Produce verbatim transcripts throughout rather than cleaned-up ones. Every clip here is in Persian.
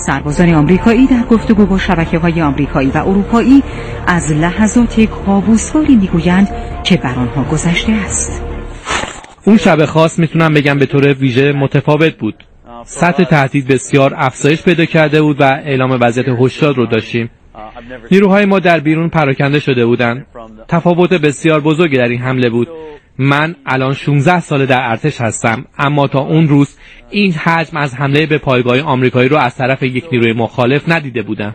سربازان آمریکایی در گفتگو با شبکه‌های آمریکایی و اروپایی از لحظات کابوس‌واری میگویند که بر آنها گذشته است. اون شب خاص میتونم بگم به طور ویژه متفاوت بود. سطح تهدید بسیار افزایش پیدا کرده بود و اعلام وضعیت هشدار رو داشتیم. نیروهای ما در بیرون پراکنده شده بودند. تفاوت بسیار بزرگی در این حمله بود. من الان شانزده ساله در ارتش هستم، اما تا اون روز این حجم از حمله به پایگاه آمریکایی رو از طرف یک نیروی مخالف ندیده بودم.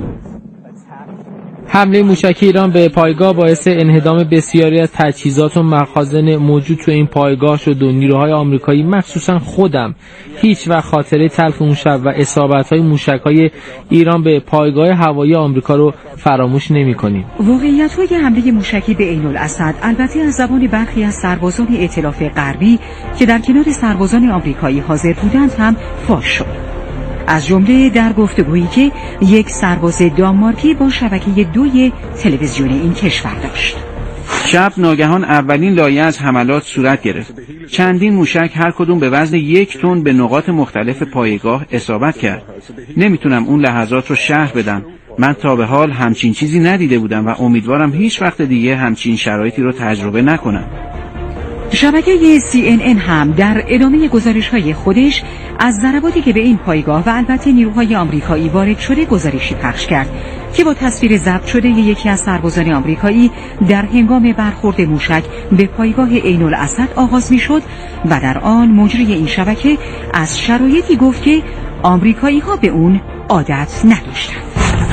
حمله موشکی ایران به پایگاه باعث انهدام بسیاری از تجهیزات و مخازن موجود تو این پایگاه شد و نیروهای آمریکایی مخصوصا خودم هیچ وقت خاطره تلخ اون شب و اصابت‌های موشک‌های ایران به پایگاه هوایی آمریکا رو فراموش نمی‌کنیم. واقعیت‌های حمله موشکی به عین الاسد البته از زبان برخی از سربازان ائتلاف غربی که در کنار سربازان آمریکایی حاضر بودند هم فاش شد. از جمله در گفتگویی که یک سرباز دانمارکی با شبکه دوی تلویزیون این کشور داشت. شب ناگهان اولین لایه از حملات صورت گرفت. چندین موشک هر کدوم به وزن یک تن به نقاط مختلف پایگاه اصابت کرد. نمیتونم اون لحظات رو شرح بدم. من تا به حال همچین چیزی ندیده بودم و امیدوارم هیچ وقت دیگه همچین شرایطی رو تجربه نکنم. شبکه سی ان ان هم در ادامه گزارش‌های خودش از ضرباتی که به این پایگاه و البته نیروهای آمریکایی وارد شده گزارشی پخش کرد که با تصویر ضبط شده یکی از سربازان آمریکایی در هنگام برخورد موشک به پایگاه عین الاسد آغاز می‌شد و در آن مجری این شبکه از شرایطی گفت که آمریکایی‌ها به اون عادت نداشتند.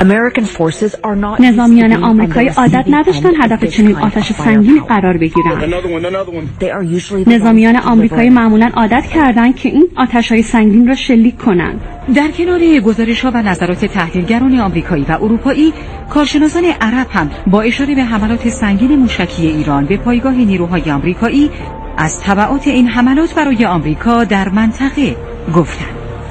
نظامیان آمریکایی عادت نداشتن هدف چنین آتش سنگین قرار بگیرند. نظامیان آمریکایی معمولاً عادت کردند که این آتش‌های سنگین را شلیک کنند. در کنار گزارش‌ها و نظرات تحلیلگران آمریکایی و اروپایی، کارشناسان عرب هم با اشاره به حملات سنگین موشکی ایران به پایگاه نیروهای آمریکایی از تبعات این حملات برای آمریکا در منطقه گفتند.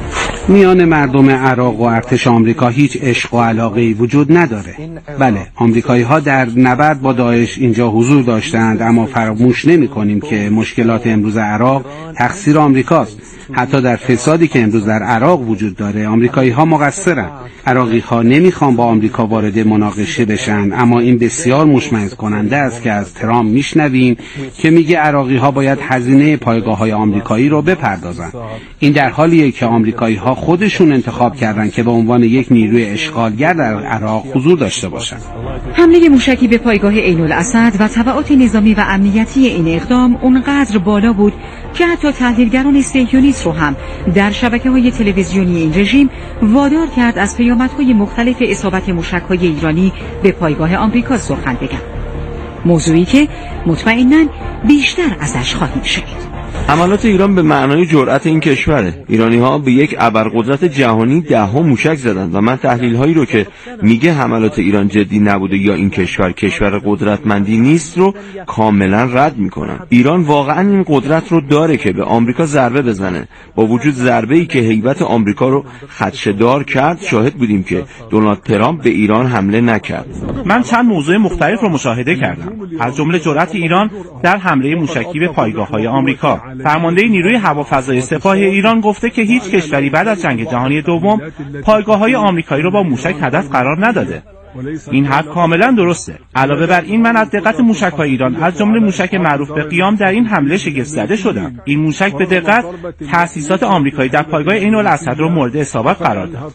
میان مردم عراق و ارتش آمریکا هیچ عشق و علاقه‌ای وجود نداره. بله، آمریکایی‌ها در نبرد با داعش اینجا حضور داشتند، اما فراموش نمی‌کنیم که مشکلات امروز عراق تقصیر آمریکاست. حتی در فسادی که امروز در عراق وجود داره آمریکایی‌ها مقصرن. عراقی‌ها نمی‌خوان با آمریکا وارد مناقشه بشن، اما این بسیار مشمئز کننده است که از ترامپ میشنویم که میگه عراقی‌ها باید هزینه پایگاه‌های آمریکایی رو بپردازن. این در حالیه که آمریکایی‌ها خودشون انتخاب کردن که به عنوان یک نیروی اشغالگر در عراق حضور داشته باشن. حمله موشکی به پایگاه عین الاسد و تبعات نظامی و امنیتی این اقدام اونقدر بالا بود که حتی تحلیلگران صهیونیست رو هم در شبکه‌های تلویزیونی این رژیم وادار کرد از پیامدهای مختلف اصابت موشک‌های ایرانی به پایگاه آمریکا سخن بگن. موضوعی که مطمئناً بیشتر ازش خواهیم شنید. حملات ایران به معنای جرأت این کشوره. ایرانی‌ها به یک ابرقدرت جهانی ده ها موشک زدند و من تحلیل‌هایی رو که میگه حملات ایران جدی نبوده یا این کشور کشور قدرتمندی نیست رو کاملا رد میکنم. ایران واقعا این قدرت رو داره که به آمریکا ضربه بزنه. با وجود ضربه‌ای که هیبت آمریکا رو خدشه‌دار کرد، شاهد بودیم که دونالد ترامپ به ایران حمله نکرد. من چند موضوع مختلف رو مشاهده کردم، از جمله جرأت ایران در حمله موشکی به پایگاه‌های آمریکا. فرمانده نیروی هوافضای سپاه ایران گفته که هیچ کشوری بعد از جنگ جهانی دوم پایگاه‌های آمریکایی را با موشک هدف قرار نداده. این حرف کاملا درسته. علاوه بر این، من از دقت موشک‌های ایران از جمله موشک معروف به قیام در این حمله شگفت‌زده شدم. این موشک به دقت تأسیسات آمریکایی در پایگاه عین الاسد را مورد اصابت قرار داد.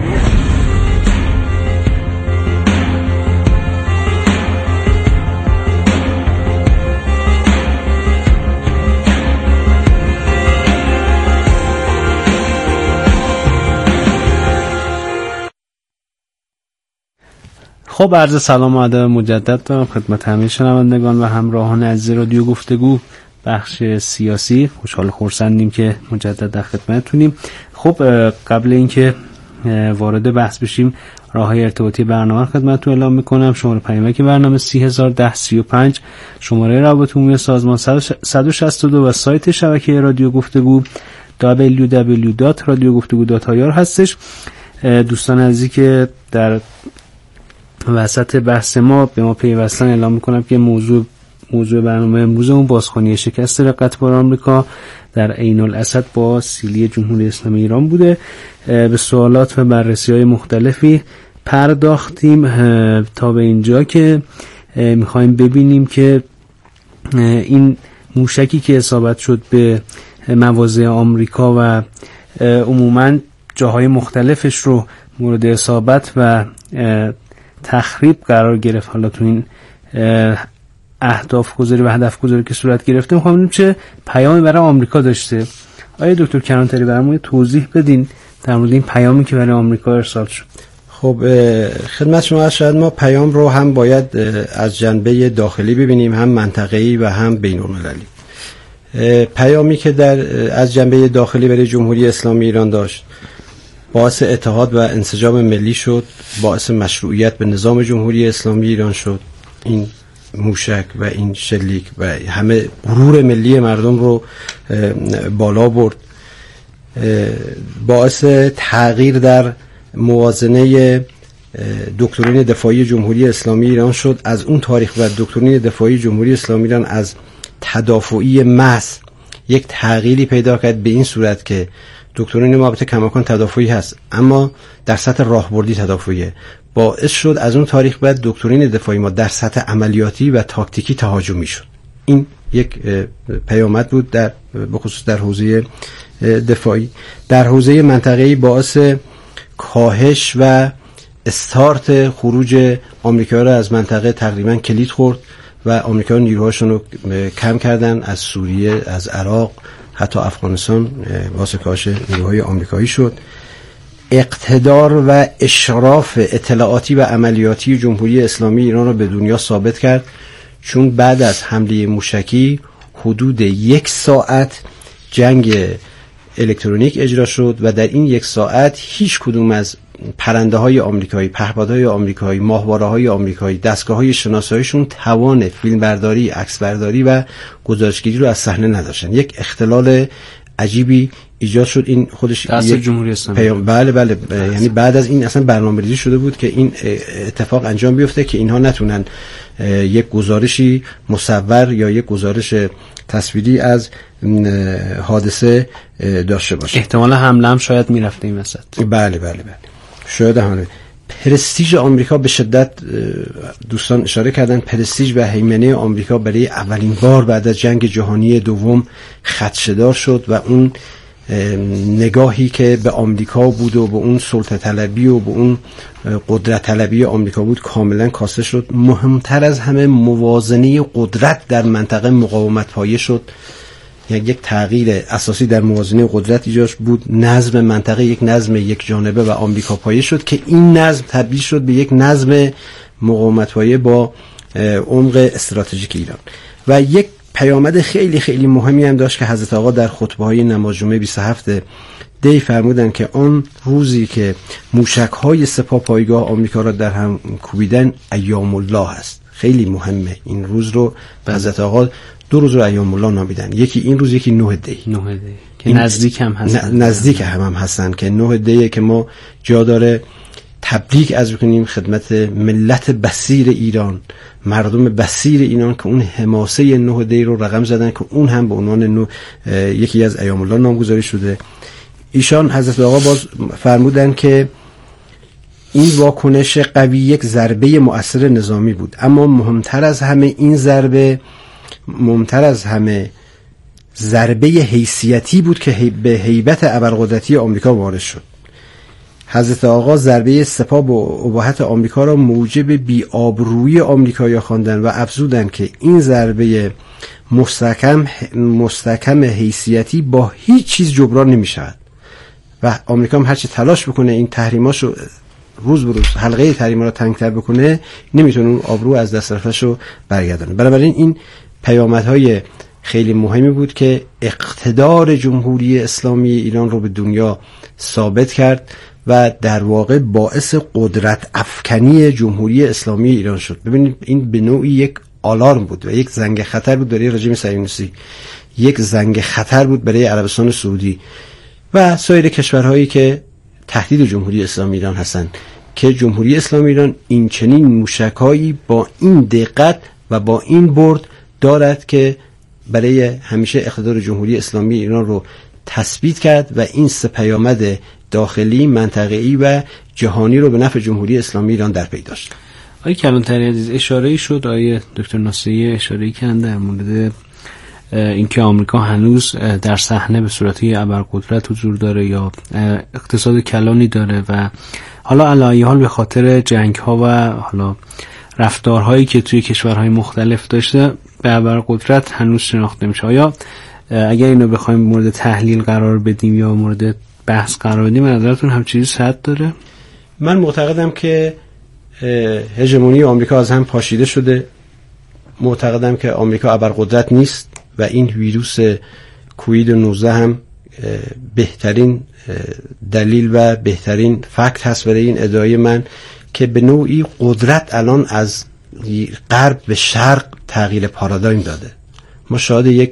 خب عرض سلام و ادب مجدد دارم خدمت همه شنوندگان و همراهان عزیز رادیو گفتگو بخش سیاسی. خوشحال خرسندیم که مجدد در خدمتتونیم. خب قبل اینکه وارد بحث بشیم راههای ارتباطی برنامه خدمتتون اعلام میکنم. شماره پیامک برنامه سی هزار و ده سی و پنج، شماره روابط عمومی سازمان صد و شصت و دو و سایت شبکه رادیو گفتگو دبلیو دبلیو دبلیو دات رادیو گفتگو دات آی آر هستش. دوستان عزیزی که در وسط بحث ما به ما پیوستن اعلام میکنم که موضوع موضوع برنامه امروز اون بازخوانی شکست رقابت‌بار آمریکا در عین الاسد با سیلی جمهوری اسلامی ایران بوده. به سوالات و بررسی‌های مختلفی پرداختیم تا به اینجا که میخوایم ببینیم که این موشکی که اصابت شد به مواضع آمریکا و عموماً جاهای مختلفش رو مورد اصابت و تخریب قرار گرفت، حالا تو این اهداف گذاری و هدف گذاری که صورت گرفته، میخوام ببینیم چه پیامی برای آمریکا داشته. آیا دکتر کنانتری برامون توضیح بدین در مورد این پیامی که برای آمریکا ارسال شد؟ خب خدمت شما، شاید ما پیام رو هم باید از جنبه داخلی ببینیم، هم منطقه‌ای و هم بین‌المللی. پیامی که در از جنبه داخلی برای جمهوری اسلامی ایران داشت، باعث اتحاد و انسجام ملی شد، باعث مشروعیت به نظام جمهوری اسلامی ایران شد. این موشک و این شلیک و همه غرور ملی مردم رو بالا برد، باعث تغییر در موازنه دکترین دفاعی جمهوری اسلامی ایران شد. از اون تاریخ و دکترین دفاعی جمهوری اسلامی ایران از تدافعی محض یک تغییری پیدا کرد به این صورت که دکترین ما البته کماکان تدافعی هست اما در سطح راهبردی تدافعیه، باعث شد از اون تاریخ بعد دکترین دفاعی ما در سطح عملیاتی و تاکتیکی تهاجمی شد. این یک پیامد بود در بخصوص در حوزه دفاعی. در حوزه منطقه‌ای باعث کاهش و استارت خروج آمریکا را از منطقه تقریبا کلید خورد و آمریکا نیروهاشون رو کم کردن از سوریه، از عراق، حتی افغانستان باعث کاهش نیروهای آمریکایی شد. اقتدار و اشراف اطلاعاتی و عملیاتی جمهوری اسلامی ایران را به دنیا ثابت کرد، چون بعد از حمله موشکی حدود یک ساعت جنگ الکترونیک اجرا شد و در این یک ساعت هیچ کدوم از پرنده های آمریکایی، پهپادهای آمریکایی، ماهواره های آمریکایی، دستگاه های شناساییشون توان فیلم برداری، عکس برداری و گزارشگیری رو از صحنه نداشتن. یک اختلال عجیبی ایجاد شد. این خودش دست جمهوری اسلامی پیام... بله بله ب... یعنی بعد از این اصلا برنامه‌ریزی شده بود که این اتفاق انجام بیفته که اینها نتونن یک گزارشی مصور یا یک گزارش تصویری از حادثه داشته باشه. احتمال حمله هم شاید میرفته این وسط. بله بله بله شاید حمله. پرستیژ آمریکا به شدت دوستان اشاره کردن، پرستیژ و هیمنه آمریکا برای اولین بار بعد از جنگ جهانی دوم خدشه‌دار شد و اون نگاهی که به آمریکا بود و به اون سلطه طلبی و به اون قدرت طلبی آمریکا بود کاملا کاسته شد. مهمتر از همه موازنه قدرت در منطقه مقاومت پایه شد، یعنی یک تغییر اساسی در موازنه قدرت ایجاد بود. نظم منطقه یک نظم یک جانبه و آمریکا پایه شد که این نظم تبدیل شد به یک نظم مقاومت پایه با عمق استراتژیک ایران. و یک پیامد خیلی خیلی مهمی هم داشت که حضرت آقا در خطبه‌های نماز جمعه بیست و هفت دی فرمودن که آن روزی که موشک‌های سپاه پایگاه آمریکا را در هم کوبیدن ایام الله است. خیلی مهمه این روز رو به حضرت آقا دو روز رو ایام الله نامیدن، یکی این روز یکی نه دی. نه دی که نزدیک هم هستن. نزدیک هم هم هستن که نه دی که ما جا داره تبریک از بکنیم خدمت ملت بصیر ایران، مردم بصیر ایران که اون حماسه نه دی رو رقم زدن که اون هم به عنوان نو یکی از ایام الله نامگذاری شده. ایشان حضرت آقا باز فرمودن که این واکنش قوی یک ضربه مؤثر نظامی بود، اما مهمتر از همه این ضربه مهمتر از همه ضربه حیثیتی بود که به هیبت ابرقدرتی آمریکا وارد شد. حضرت آقا ضربه سپاه با اباحت آمریکا را موجب بی‌آبرویی آمریکایی‌ها خواندند و افزودند که این ضربه مستحکم مستحکم حیثیتی با هیچ چیز جبران نمی‌شود و آمریکا هم هرچی تلاش بکنه این تحریماشو روز به روز حلقه تحریما رو تنگ‌تر بکنه نمیتونه اون آبرو از دست رفتشو برگردونه. بنابراین این پیامدهای خیلی مهمی بود که اقتدار جمهوری اسلامی ایران رو به دنیا ثابت کرد و در واقع باعث قدرت افکنی جمهوری اسلامی ایران شد. ببینید این به نوعی یک آلارم بود و یک زنگ خطر بود برای رژیم صهیونیستی، یک زنگ خطر بود برای عربستان سعودی و سایر کشورهایی که تهدید جمهوری اسلامی ایران هستند که جمهوری اسلامی ایران این چنین موشکایی با این دقت و با این برد دارد که برای همیشه اقتدار جمهوری اسلامی ایران رو تثبیت کرد و این سه پیامد داخلی، منطقه‌ای و جهانی رو به نفع جمهوری اسلامی ایران در پی داشت. آقای کلانتری عزیز، اشاره‌ای شد آقای دکتر ناصری اشاره‌ای کردن در مورد اینکه آمریکا هنوز در صحنه به صورت ابرقدرت حضور داره یا اقتصاد کلانی داره و حالا علی حال به خاطر جنگ‌ها و حالا رفتارهایی که توی کشورهای مختلف داشته به ابرقدرت هنوز شناخته میشه. آیا اگر اینو بخوایم مورد تحلیل قرار بدیم یا مورد بحث قرار بدیم به نظرتون هم چیزی صحت داره؟ من معتقدم که هژمونی آمریکا از هم پاشیده شده. معتقدم که آمریکا ابرقدرت نیست و این ویروس کووید نوزده هم بهترین دلیل و بهترین فکت هست برای این ادعای من که به نوعی قدرت الان از غرب به شرق تغییر پارادایم داده. ما شاهد یک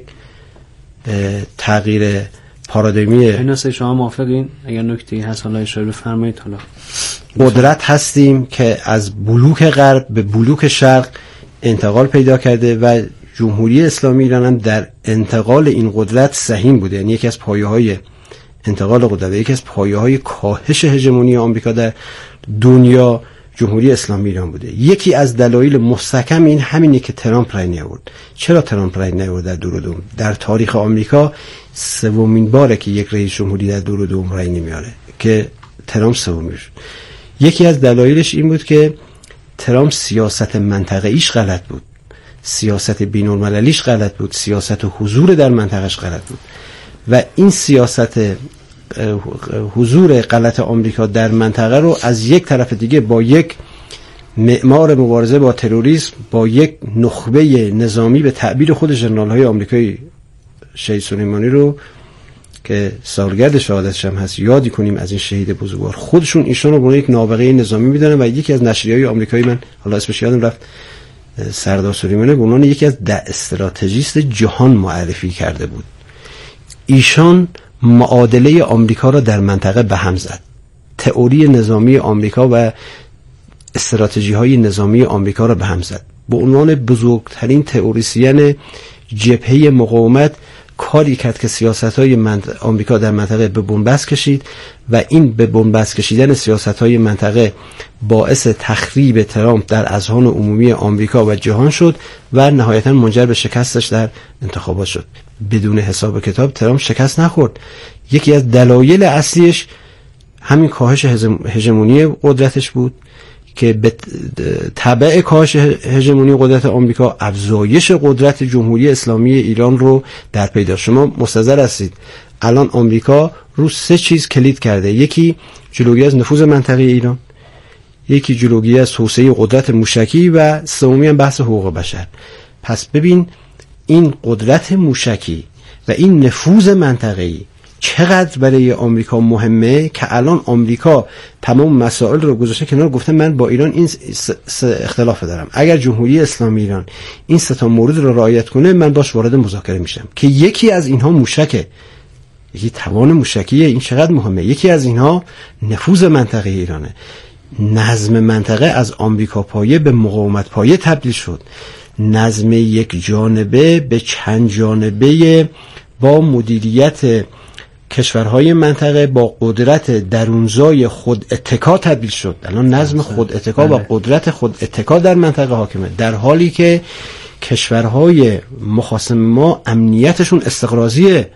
تغییر پارادایمی اینا سه شما موافقین؟ اگر نکته‌ای هست حالا اشاره بفرمایید. حالا قدرت هستیم که از بلوک غرب به بلوک شرق انتقال پیدا کرده و جمهوری اسلامی ایران هم در انتقال این قدرت سهیم بوده. یعنی یکی از پایه‌های انتقال قدرت، یکی از پایه‌های کاهش هژمونی آمریکا در دنیا جمهوری اسلامی ایران بوده. یکی از دلایل مستحکم این همینه که ترامپ رای نیاورد. چرا ترامپ رای نیاورد در دور دوم؟ در تاریخ آمریکا سومین باره که یک رئیس جمهوری در دور دوم رای نمیاره که ترامپ سومی شد. یکی از دلایلش این بود که ترامپ سیاست منطقه‌ایش غلط بود، سیاست بین‌المللیش غلط بود، سیاست حضور در منطقهش غلط بود و این سیاست حضور غلط آمریکا در منطقه رو از یک طرف دیگه با یک معمار مبارزه با تروریسم، با یک نخبه نظامی به تعبیر خود ژنرال‌های آمریکایی شهید سلیمانی رو که سالگرد شهادتش هم هست یادی کنیم از این شهید بزرگوار، خودشون ایشون رو به عنوان یک نابغه نظامی میدونن و یکی از نشریه‌های آمریکایی، من حالا اسمش یادم رفت، سردار سلیمانی به عنوان یکی از ده استراتژیست جهان معرفی کرده بود. ایشان معادله آمریکا را در منطقه به هم زد. تئوری نظامی آمریکا و استراتژی‌های نظامی آمریکا را به هم زد. به عنوان بزرگترین تئوریسین جبهه مقاومت کاری کرد که سیاست‌های منطقه آمریکا در منطقه به بنبست کشید و این به بنبست کشیدن سیاست‌های منطقه باعث تخریب ترامپ در اذهان عمومی آمریکا و جهان شد و نهایتاً منجر به شکستش در انتخابات شد. بدون حساب کتاب ترامپ شکست نخورد. یکی از دلایل اصلیش همین کاهش هژمونی قدرتش بود که به تبع کاهش هژمونی قدرت آمریکا افزایش قدرت جمهوری اسلامی ایران رو در پی داشت. شما مستحضر هستید الان آمریکا رو سه چیز کلید کرده: یکی جلوگیری از نفوذ منطقه ایران، یکی جلوگیری از توسعه قدرت موشکی و سومی هم بحث حقوق بشر. پس ببین این قدرت موشکی و این نفوذ منطقه‌ای چقدر برای آمریکا مهمه که الان آمریکا تمام مسائل رو گذاشته کنار، گفته من با ایران این اختلاف دارم، اگر جمهوری اسلامی ایران این سه تا مورد رو رعایت کنه من باش وارد مذاکره میشم. که یکی از اینها موشکه، یکی توان موشکیه. این چقدر مهمه. یکی از اینها نفوذ منطقه ایرانه. نظم منطقه از آمریکا پایه به مقاومت پایه تبدیل شد. نظم یک جانبه به چند جانبه با مدیریت کشورهای منطقه با قدرت درونزای خود اتکا تبدیل شد. الان نظم خود اتکا و قدرت خود اتکا در منطقه حاکمه، در حالی که کشورهای مخاصم ما امنیتشون استقراضیه.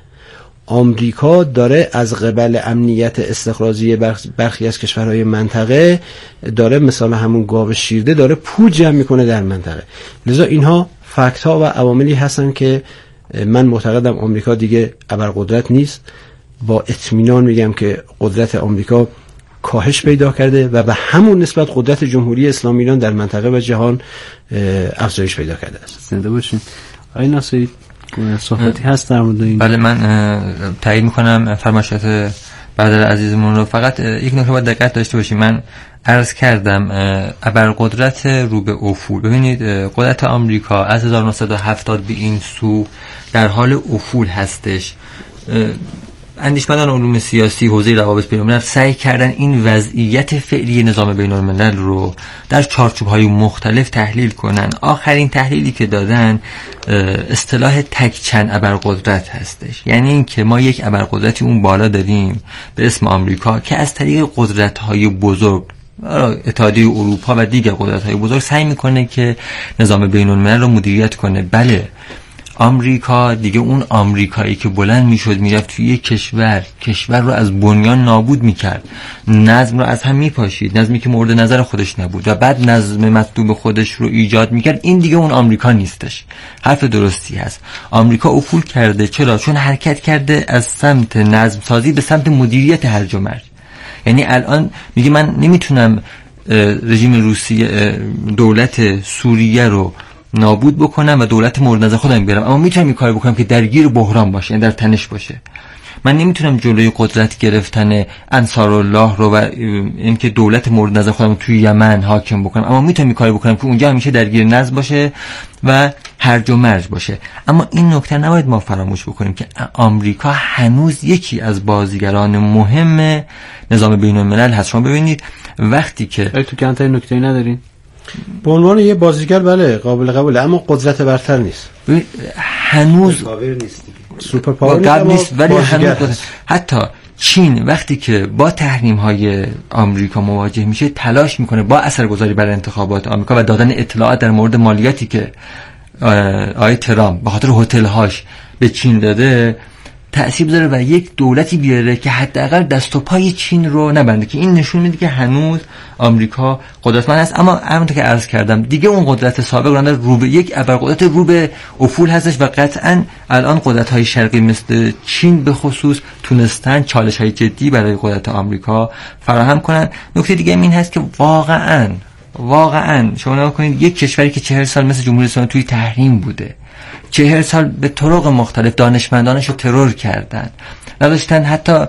آمریکا داره از قبل امنیت استقراضی برخی از کشورهای منطقه داره مثلا همون گاو شیرده داره پول جمع میکنه در منطقه. لذا اینها فکت ها و عواملی هستن که من معتقدم آمریکا دیگه ابرقدرت نیست. با اطمینان میگم که قدرت آمریکا کاهش پیدا کرده و به همون نسبت قدرت جمهوری اسلامی ایران در منطقه و جهان افزایش پیدا کرده است. زنده باشین. آقای ناصری صحبتی هست در مورد این؟ بله، من تایید میکنم فرمایشات برادر عزیزمون رو. فقط یک نکته باید دقت داشته باشیم. من عرض کردم ابرقدرت رو به افول. ببینید قدرت آمریکا از هزار و نهصد و هفتاد به این سو در حال افول هستش. اندیشمندان علوم سیاسی حوزه روابط بین‌الملل سعی کردن این وضعیت فعلی نظام بین‌الملل رو در چارچوب‌های مختلف تحلیل کنن. آخرین تحلیلی که دادن اصطلاح تک چند ابرقدرت هستش، یعنی این که ما یک ابرقدرتی اون بالا داریم به اسم آمریکا که از طریق قدرت‌های بزرگ اتحادیه اروپا و دیگر قدرت‌های بزرگ سعی میکنه که نظام بین‌الملل رو مدیریت کنه. بله، آمریکا دیگه اون آمریکایی که بلند میشد میرفت توی یک کشور کشور رو از بنیان نابود میکرد، نظم رو از هم میپاشید، نظمی که مورد نظر خودش نبود و بعد نظم مطلوب خودش رو ایجاد میکرد، این دیگه اون آمریکا نیستش. حرف درستی هست. آمریکا افول کرده. چرا؟ چون حرکت کرده از سمت نظم سازی به سمت مدیریت هرج و مرج. یعنی الان میگه من نمیتونم رژیم روسیه دولت سوریه رو نابود بکنم و دولت مورد نظر خودم بیارم، اما میتونم این کار بکنم که درگیر بحران باشه، در تنش باشه. من نمیتونم جلوی قدرت گرفتن انصارالله رو و اینکه دولت مورد نظر خودم رو توی یمن حاکم بکنم، اما میتونم این کار بکنم که اونجا همیشه درگیر نظم باشه و هرج و مرج باشه. اما این نکته نباید ما فراموش بکنیم که آمریکا هنوز یکی از بازیگران مهم نظام بین‌الملل هست. شما ببینید وقتی که تو کانتر نکته‌ای ندارین به عنوان یه بازیگر بله قابل قبوله، اما قدرت برتر نیست. هنوز سوپر پاور نیست، ولی هنوز حتی چین وقتی که با تحریم های آمریکا مواجه میشه تلاش میکنه با اثرگذاری بر انتخابات آمریکا و دادن اطلاعات در مورد مالیاتی که آقای ترامپ به خاطر هتل هاش به چین داده تأثیر بذاره و یک دولتی بیاره که حداقل دست و پای چین رو نبنده، که این نشون میده که هنوز آمریکا قدرتمند است. اما همونطور که عرض کردم دیگه اون قدرت سابق رو رو به یک ابرقدرت رو به افول هستش و قطعا الان قدرت‌های شرقی مثل چین به خصوص تونستن چالش‌های جدی برای قدرت آمریکا فراهم کنن. نکته دیگه این هست که واقعا واقعا شما نگاه کنید یک کشوری که چهل سال مثل جمهوری اسلامی توی تحریم بوده، چهل سال به طرق مختلف دانشمندانش رو ترور کردن، نداشتن حتی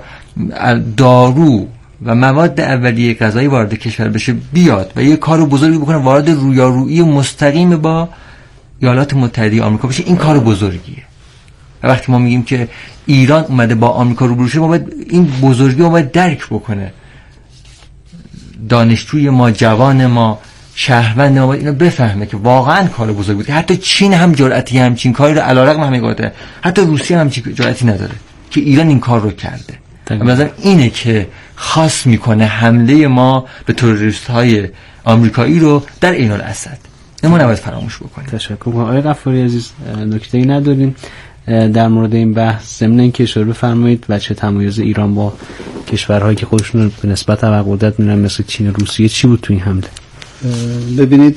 دارو و مواد اولیه غذایی وارد کشور بشه بیاد و یه کار بزرگی بکنه، وارد رویارویی مستقیم با ایالات متحده آمریکا بشه، این کار بزرگیه. و وقتی ما میگیم که ایران اومده با آمریکا روبرو شه، ما باید این بزرگی رو باید درک بکنه. دانشجوی ما، جوان ما، شهروند ما اینو بفهمه که واقعا کار بزرگ بود. حتی چین هم جرأتی همچین کاری رو علیرغم همه گفته، حتی روسیه هم جرأتی نداره که ایران این کار رو کرده. مثلا اینه که خاص میکنه حمله ما به تروریست های آمریکایی رو در عین الاسد. ما نباید فراموش بکنیم. تشکر می‌کنم. آقای غفاری عزیز نکته‌ای ندارین در مورد این بحث؟ ضمن اینکه اشاره بفرمایید بچه تمایز ایران با کشورهایی که خودشون به نسبت ابرقدرت می‌دونن مثل چین و روسیه چی بود تو این حمله؟ ببینید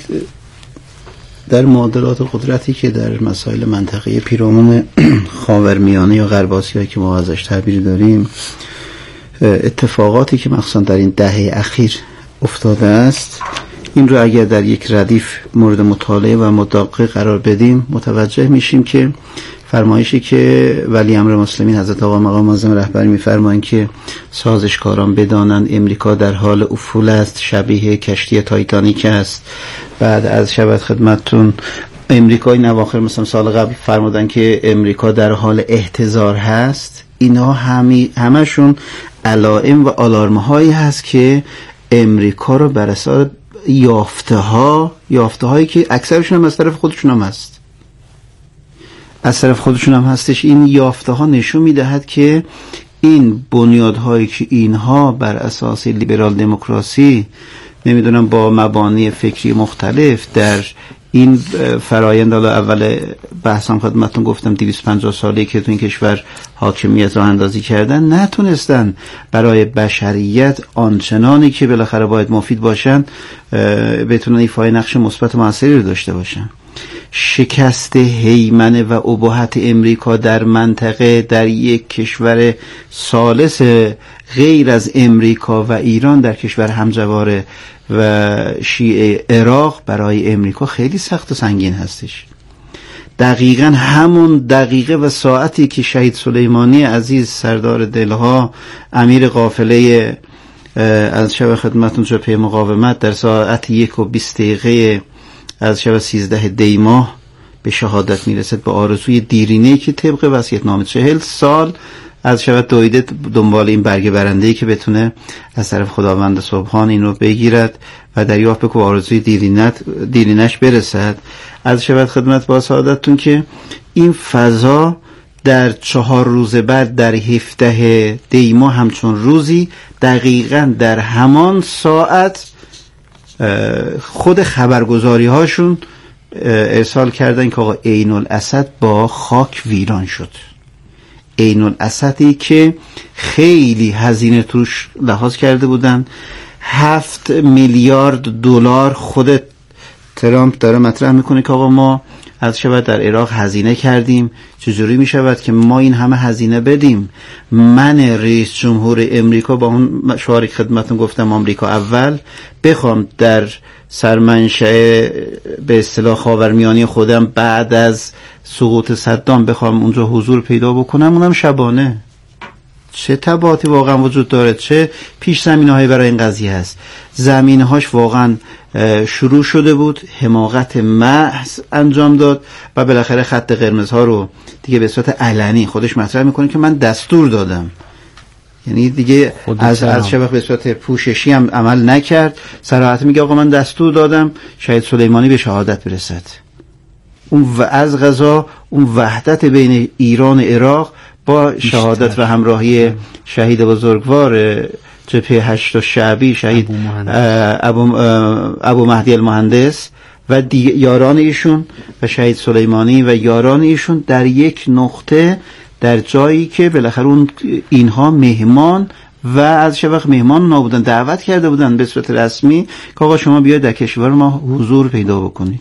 در معادلات قدرتی که در مسائل منطقه پیرامون خاورمیانه یا غرب آسیا که ما ازش تعبیر داریم، اتفاقاتی که مخصوصا در این دهه اخیر افتاده است، این رو اگر در یک ردیف مورد مطالعه و مدقق قرار بدیم متوجه میشیم که فرمایشی که ولی امر مسلمین حضرت آقا مقام معظم رهبری میفرمایند که سازشکاران بدانند امریکا در حال افول است، شبیه کشتی تایتانیک است. بعد از شبت خدمتتون امریکای نواخر مثلا سال قبل فرمودن که امریکا در حال احتضار هست. اینها همی همشون علائم و آلارم هایی هست که امریکا رو بر اساس یافته ها یافته هایی که اکثرشون هم از طرف خودشون هم هست از طرف خودشون هم هستش این یافته ها نشون میدهد که این بنیادهایی که اینها بر اساس لیبرال دموکراسی نمیدونم با مبانی فکری مختلف در این فرایند، حالا اول بحثم خدمتتون گفتم دویست و پنجاه ساله که تو این کشور حاکمیت راه اندازی کردن، نتونستن برای بشریت آنچنانی که بالاخره باید مفید باشن بتونن ایفای نقش مثبت موثری رو داشته باشن. شکست هیمنه و اباحت امریکا در منطقه در یک کشور ثالث غیر از امریکا و ایران در کشور همجوار و شیعه عراق برای امریکا خیلی سخت و سنگین هستش. دقیقاً همون دقیقه و ساعتی که شهید سلیمانی عزیز سردار دلها امیر قافله از شب خدمتون جبهه مقاومت در ساعت یک و بیست دقیقه از شب سیزده دی ماه به شهادت میرسد، به آرزوی دیرینه‌ای که طبق وصیت‌نامه چهل سال از شود دویده دنبال این برگ برنده‌ای که بتونه از طرف خداوند سبحان این رو بگیرد و دریافت بکنه آرزوی دیرینت دیرینش برسد. از شود خدمت با سعادتتون که این فضا در چهار روز بعد در هفده دی ماه همچون روزی دقیقاً در همان ساعت خود خبرگزاری هاشون ارسال کردن که آقا عین الاسد با خاک ویران شد. عین الاسدی که خیلی هزینه توش لحاظ کرده بودن، هفت میلیارد دلار خود ترامپ داره مطرح میکنه که آقا ما از شود در عراق هزینه کردیم، چجوری میشود که ما این همه هزینه بدیم؟ من رئیس جمهور امریکا با اون شعاری که خدمتتون گفتم آمریکا اول بخوام در سرمنشأ به اصطلاح خاورمیانه خودم بعد از سقوط صدام بخوام اونجا حضور پیدا بکنم، اونم شبانه. چه تبعاتی واقعا وجود داره، چه پیش زمینه‌هایی برای این قضیه هست. زمینه‌هاش واقعا شروع شده بود، حماقت محض انجام داد و بالاخره خط قرمزها رو دیگه به صورت علنی خودش مطرح میکنه که من دستور دادم. یعنی دیگه از از شبه به صورت پوششی هم عمل نکرد، صراحت میگه آقا من دستور دادم شهید سلیمانی به شهادت برسد. اون و از قضا اون وحدت بین ایران و عراق با شهادت بیشتر. و همراهی شهید بزرگوار جبهه هشت شعبی شهید ابو, ابو مهدی المهندس و یاران ایشون و شهید سلیمانی و یاران ایشون در یک نقطه، در جایی که بالاخره اون اینها مهمان و از شبق مهمان نبودن، دعوت کرده بودن به صورت رسمی که آقا شما بیاید در کشور ما حضور پیدا بکنید.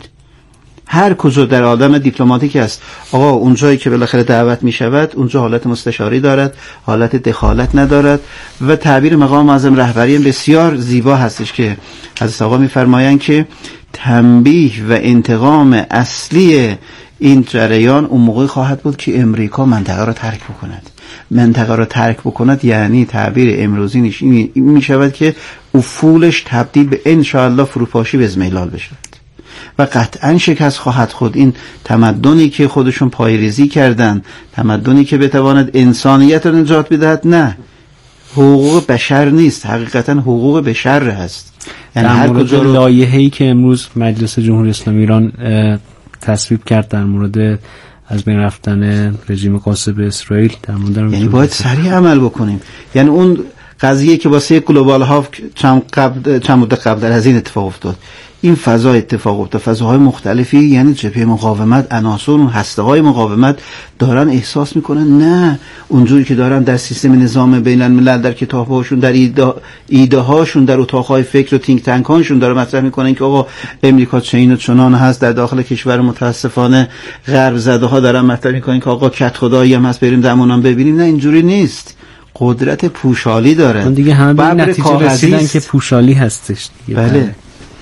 هر کجا در آدم دیپلماتیک است آقا اون جایی که بالاخره دعوت می شود اونجا حالت مستشاری دارد، حالت دخالت ندارد و تعبیر مقام معظم رهبری بسیار زیبا هستش که حضرت آقا می فرمایند که تنبیه و انتقام اصلی این جریان اون موقع خواهد بود که امریکا منطقه را ترک بکند. منطقه را ترک بکند یعنی تعبیر امروزی نیش این می شود که افولش تبدیل به انشاءالله فروپاشی به ازمیلال بشود و قطعا شکست خواهد خود. این تمدنی که خودشون پایریزی کردن، تمدنی که بتواند انسانیت را نجات بدهد، نه حقوق بشر نیست، حقیقتا حقوق بشر هست. یعنی هر کجا رو... لایحه‌ای که امروز مجلس جمهوری اسلامی ایران تصویب کرد در مورد از بین رفتن رژیم غاصب اسرائیل، در مورد یعنی باید سریع عمل بکنیم. یعنی اون قضیه که واسه گلوبال هاف چند قبل چند مدت قبل از این اتفاق افتاد، این فضا اتفاق افتاد، فضاهای مختلفی، یعنی جبهه مقاومت، عناصر اون هسته‌های مقاومت دارن احساس میکنن نه اونجوری که دارن در سیستم نظام بین الملل در کتاب‌هاشون، در ایده ایده هاشون، در اتاق‌های فکر و تینک تانک هاشون دارن مطرح میکنن که آقا امریکا چین و چنان هست. در داخل کشور متاسفانه غرب زده ها دارن مطرح میکنن که آقا کت خدایی هم هست بریم دمونم ببینیم. نه اینجوری نیست، قدرت پوشالی داره. اون دیگه همه به نتیجه رسیدن که پوشالی هستش دیگه. بله.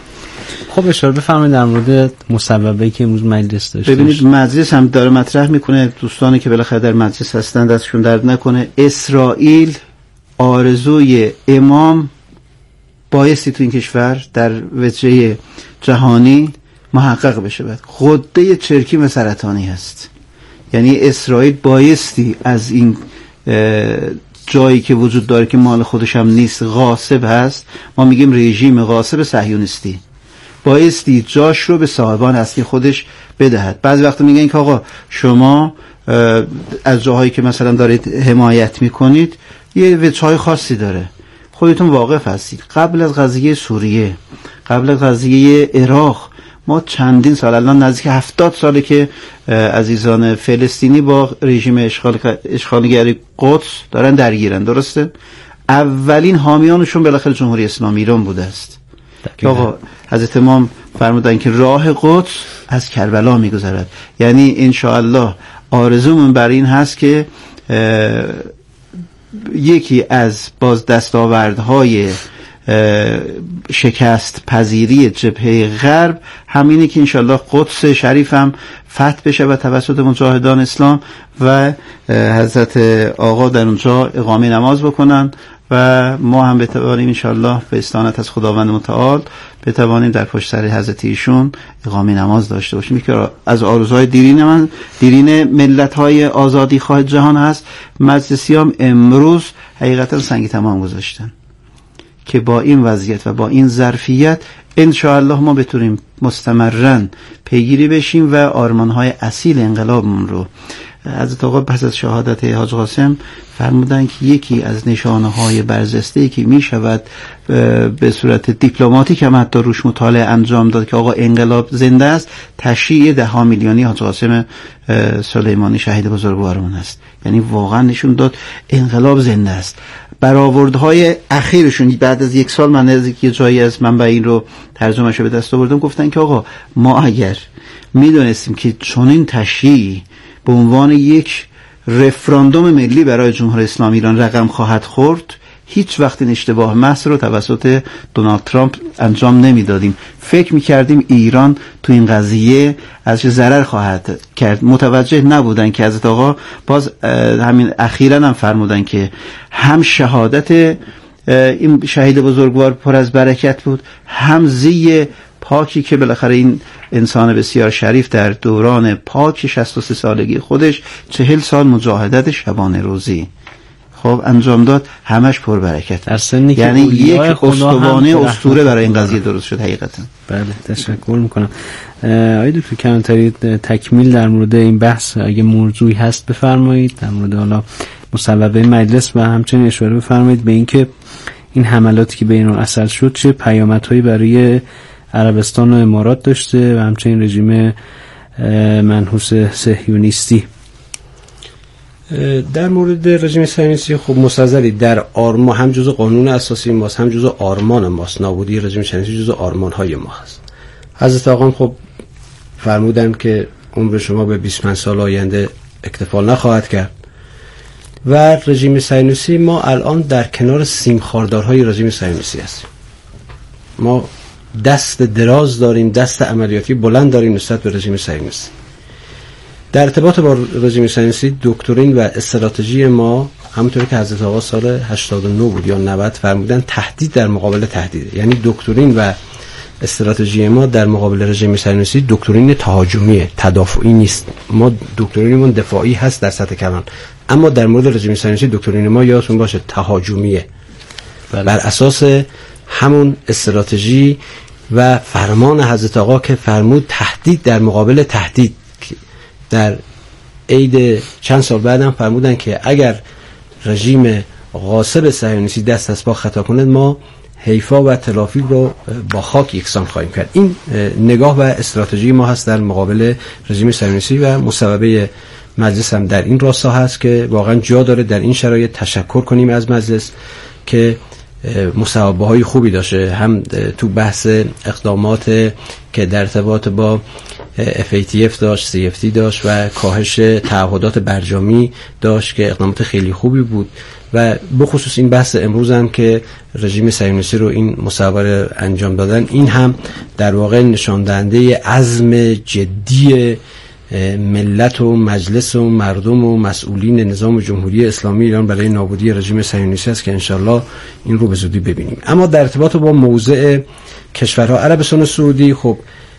خب اشاره بفرمایید در مورد مصوبه‌ای که امروز مجلس داشت. ببینید مجلس هم داره مطرح میکنه، دوستانی که بالاخره در مجلس هستند دستشون درد نکنه. اسرائیل آرزوی امام بایستی تو این کشور در وجه جهانی محقق بشه. بعد غده چرکی و سرطانی هست، یعنی اسرائیل بایستی از این جایی که وجود داره که مال خودش هم نیست، غاصب هست، ما میگیم رژیم غاصب صهیونیستی، بایستی جاش رو به صاحبان اصلی خودش بدهد. بعضی وقتا میگن که آقا شما از جاهایی که مثلا دارید حمایت میکنید یه وجه‌های خاصی داره، خودتون واقف هستید. قبل از قضیه سوریه، قبل از قضیه عراق، ما چندین سال، الان نزدیک هفتاد ساله که عزیزان فلسطینی با رژیم اشغال اشغالگری قدس دارن درگیرن، درسته؟ اولین حامیانشون بالاخره جمهوری اسلامی ایران بوده است. آقا حضرت امام فرمودن که راه قدس از کربلا میگذرد. یعنی انشاءالله آرزومون بر این هست که یکی از باز دستاوردهای شکست پذیری جبهه غرب همینه که انشاءالله قدس شریف هم فتح بشه و توسط مجاهدان اسلام و حضرت آقا در اونجا اقامه نماز بکنن و ما هم بتوانیم انشالله به استعانت از خداوند متعال بتوانیم در پشت سر حضرت ایشون اقامه نماز داشته باشیم. که از آرزوهای دیرین من دیرین ملت‌های آزادی خواه جهان هست. مجلسیام امروز حقیقتا سنگ تمام گذاشتن که با این وضعیت و با این ظرفیت انشاءالله ما بتونیم مستمرن پیگیری بشیم و آرمان‌های اصیل انقلابمون رو. حضرت آقا پس از شهادت حاج قاسم فرمودن که یکی از نشانه‌های برجسته‌ای که می‌شود به صورت دیپلماتیک هم حتی روش مطالعه انجام داد که آقا انقلاب زنده است، تشییع ده ها میلیونی حاج قاسم سلیمانی شهید بزرگوارمون است. یعنی واقعا نشون داد انقلاب زنده است. برآوردهای اخیرشون بعد از یک سال، من از یک جایی از منبع این رو ترجمه‌اش رو به دست آوردم، گفتن که آقا ما اگر میدونستیم که چنین تشییعی به عنوان یک رفراندوم ملی برای جمهوری اسلامی ایران رقم خواهد خورد، هیچ وقت این اشتباه محض رو توسط دونالد ترامپ انجام نمیدادیم. فکر میکردیم ایران تو این قضیه ازش ضرر خواهد کرد. متوجه نبودن که حضرت آقا باز همین اخیراً هم فرمودن که هم شهادت این شهید بزرگوار پر از برکت بود، هم زی پاکی که بالاخره این انسان بسیار شریف در دوران پاک شصت و سه سالگی خودش چهل سال مجاهدت شبانه روزی خب انجام داد، همش پر برکت. در سنی یعنی یک استوانه اسطوره برای این قضیه درست شد حقیقتا. بله تشکر میکنم. آقای دکتر کلانتری تکمیل در مورد این بحث اگه موضوعی هست بفرمایید، در مورد حالا مصوبه مجلس و همچنین اشاره بفرمایید به اینکه این حملاتی که بین الاصل شد چه پیامدهایی برای عربستان و امارات داشته و همچنین رژیم منحوس صهیونیستی. در مورد رژیم صهیونیستی خب مستظری در آرمان هم جزء قانون اساسی ماست، هم جزء آرمان ماست. نابودی رژیم صهیونیستی جزء آرمان‌های ما هست. حضرت آقا خب فرمودن که عمر شما به بیست و پنج سال آینده اکتفا نخواهد کرد و رژیم صهیونیستی ما الان در کنار سیم خاردارهای رژیم صهیونیستی هستیم. ما دست دراز داریم، دست عملیاتی بلند داریم نسبت به رژیم صهیونیستی. در ارتباط با رژیم صهیونیستی دکترین و استراتژی ما همونطوری که حضرت آقا سال هشتاد و نه بود یا نود فرمودن تهدید در مقابل تهدید، یعنی دکترین و استراتژی ما در مقابل رژیم صهیونیستی دکترین تهاجمیه، تدافعی نیست. ما دکترینمون دفاعی هست در سطح کلان، اما در مورد رژیم صهیونیستی دکترین ما یادتون باشه تهاجمیه. بله. بر اساس همون استراتژی و فرمان حضرت آقا که فرمود تهدید در مقابل تهدید. در عید چند سال بعدم فرمودن که اگر رژیم غاصب صهیونیستی دست از پا خطا کند ما حیفا و تلافی رو با خاک یکسان خواهیم کرد. این نگاه و استراتژی ما هست در مقابل رژیم صهیونیستی و مصوبه مجلس هم در این راستا هست که واقعا جا داره در این شرایط تشکر کنیم از مجلس که مصوبه های خوبی داشته، هم تو بحث اقدامات که در ارتباط با اف ای تی اف داشت، سی اف تی داشت و کاهش تعهدات برجامی داشت که اقدامات خیلی خوبی بود و بخصوص این بحث امروز هم که رژیم صهیونیستی رو این مصوبه انجام دادن، این هم در واقع نشان دهنده عزم جدی ملت و مجلس و مردم و مسئولین نظام جمهوری اسلامی ایران برای نابودی رژیم صهیونیستی است که انشالله این رو به زودی ببینیم. اما در ارتباط با موضع کشورها عربستان سعودی، خب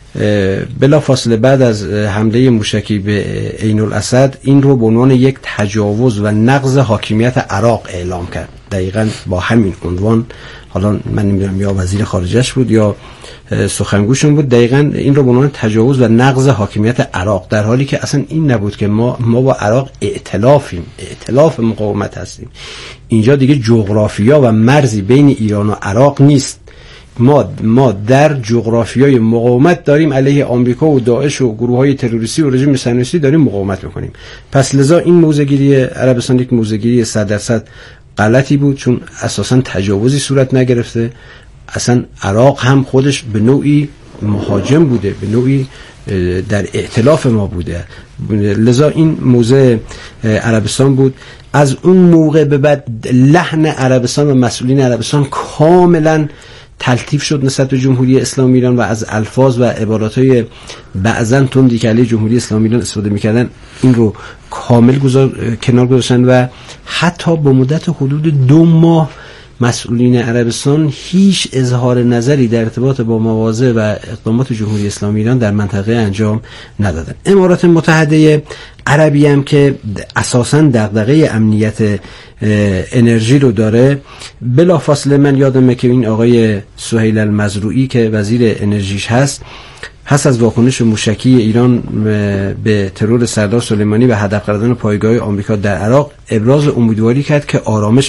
بلا فاصله بعد از حمله موشکی به عین الاسد این رو به عنوان یک تجاوز و نقض حاکمیت عراق اعلام کرد. دقیقاً با همین عنوان، حالا من نمیدونم یا وزیر خارجه‌اش بود یا سخنگوشون بود، دقیقاً این رو به عنوان تجاوز و نقض حاکمیت عراق، در حالی که اصلا این نبود که ما ما با عراق ائتلافیم، ائتلاف مقاومت هستیم. اینجا دیگه جغرافیا و مرزی بین ایران و عراق نیست. ما ما در جغرافیای مقاومت داریم علیه آمریکا و داعش و گروه‌های تروریستی و رژیم صهیونیستی داریم مقاومت می‌کنیم. پس لذا این موضع‌گیری عربستان یک موضع‌گیری صد درصد غلطی بود، چون اساساً تجاوزی صورت نگرفته. اصلا عراق هم خودش به نوعی مهاجم بوده، به نوعی در ائتلاف ما بوده. لذا این موضع عربستان بود. از اون موقع به بعد لحن عربستان و مسئولین عربستان کاملاً تلطیف شد نسبت به جمهوری اسلامی ایران و از الفاظ و عباراتهای بعضن تندی که علیه جمهوری اسلامی ایران استفاده میکردن این رو کامل گذار کنار گذاشتن و حتی با مدت حدود دو ماه مسئولین عربستان هیچ اظهار نظری در ارتباط با مواضع و اقدامات جمهوری اسلامی ایران در منطقه انجام ندادن. امارات متحده عربی هم که اساساً دغدغه امنیت انرژی رو داره، بلافاصله من یادمه که این آقای سهیل المزروعی که وزیر انرژیش هست پس از واکنش موشکی ایران به ترور سردار سلیمانی و هدف قرار دادن پایگاه آمریکا در عراق ابراز امیدواری کرد که آرامش